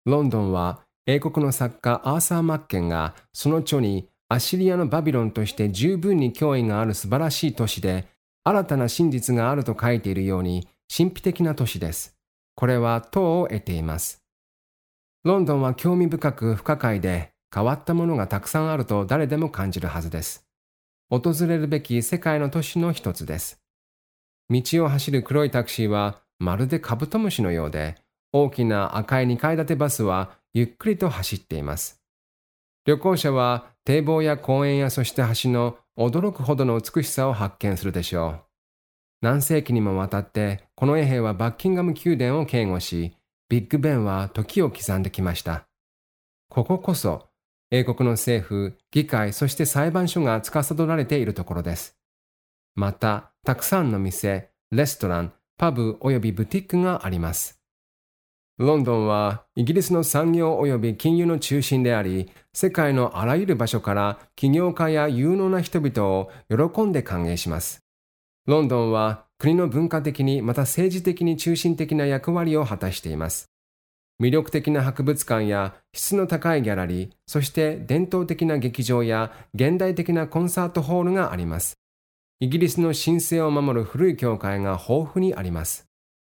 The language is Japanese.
ロンドンは英国の作家アーサー・マッケンがその著にアシリアのバビロンとして十分に脅威がある素晴らしい都市で新たな真実があると書いているように神秘的な都市です。これは党を得ています。ロンドンは興味深く不可解で変わったものがたくさんあると誰でも感じるはずです。訪れるべき世界の都市の一つです。道を走る黒いタクシーはまるでカブトムシのようで、大きな赤い2階建てバスはゆっくりと走っています。旅行者は堤防や公園やそして橋の驚くほどの美しさを発見するでしょう。何世紀にもわたってこの衛兵はバッキンガム宮殿を警護し、ビッグベンは時を刻んできました。こここそ英国の政府、議会、そして裁判所が司られているところです。また、たくさんの店、レストラン、パブおよびブティックがあります。ロンドンはイギリスの産業および金融の中心であり、世界のあらゆる場所から起業家や有能な人々を喜んで歓迎します。ロンドンは国の文化的にまた政治的に中心的な役割を果たしています。魅力的な博物館や質の高いギャラリー、そして伝統的な劇場や現代的なコンサートホールがあります。イギリスの神聖を守る古い教会が豊富にあります。